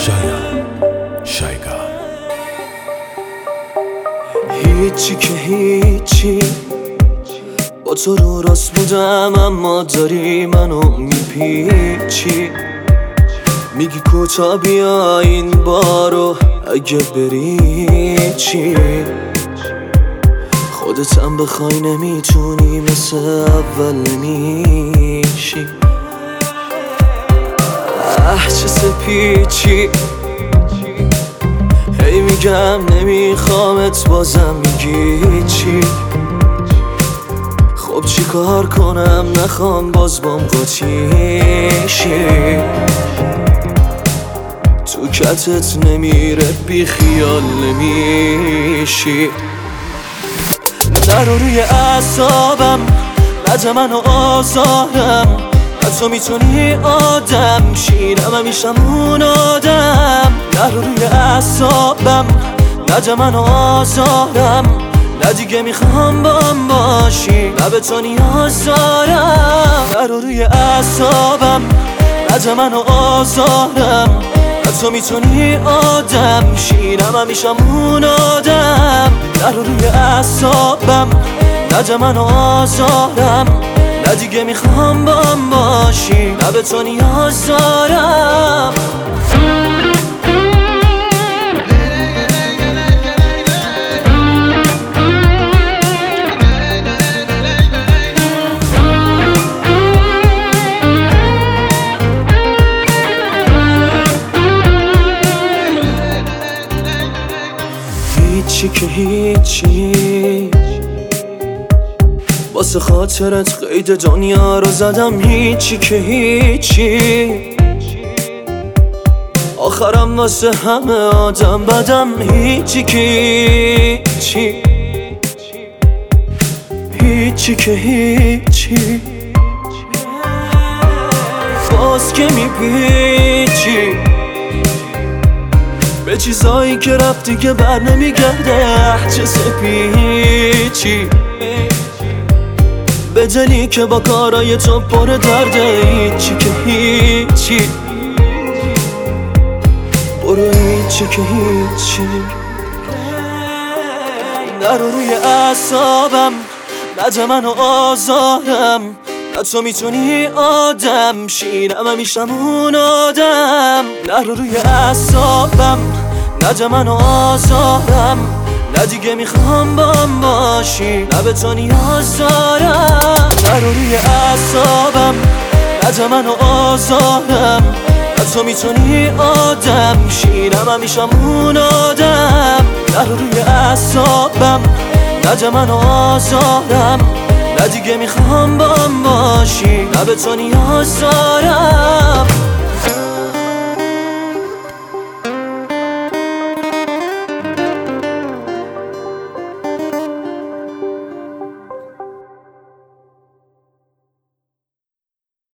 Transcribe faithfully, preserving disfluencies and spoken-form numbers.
شایم شایگان هیچی که هیچی، با تو رو راست بودم اما داری منو میپیچی. میگی کوتا بیا این بارو، اگه بری چی؟ خودتم بخوای نمیتونی مثل اول نمیشی. اه چه سپیچی، هی میگم نمیخوامت بازم میگی چی؟ خب چی کار کنم نخوام باز بام قاطیشی. تو کتت نمیره بی خیال نمیشی. نرو روی اعصابم، نده منو آزارم. تو میتونی آدم شیرم همیشم اون آدم. نرو روی اعصابم، نده منو آزارم. نه دیگه میخوام بام باشی، نه به تو نیاز دارم. نرو روی اعصابم، نده منو آزارم. تو میتونی آدم شیرم همیشم اون آدم. نرو روی اعصابم، نده منو آزارم. نه دیگه میخوام بام باشی، نه به تو نیاز دارم. هیچی که هیچی، واسه خاطرت قید دنیا رو زدم. هیچی که هیچی، آخرم واسه همه آدم بدم. هیچی که هیچی، هیچی که هیچی، باز که میپیچی به چیزایی که رفتی که بر نمیگرده. چه سپیچی به دلی که با کارای تو پر درده. هیچی که هیچی، برو هیچی که هیچی. نرو روی اعصابم، نده منو آزارم. نه تو میتونی آدم شیرم همیشم اون آدم. نرو روی اعصابم، نده منو آزارم. نه دیگه میخوام بام باشی، نه به تو نیاز دارم. نرو روی اعصابم، نده منو آزارم. نه تو میتونی آدم شیرم همیشم اون آدم. نرو روی اعصابم، نده منو آزارم. نه دیگه میخوام بام باشی، نه به تو نیاز دارم.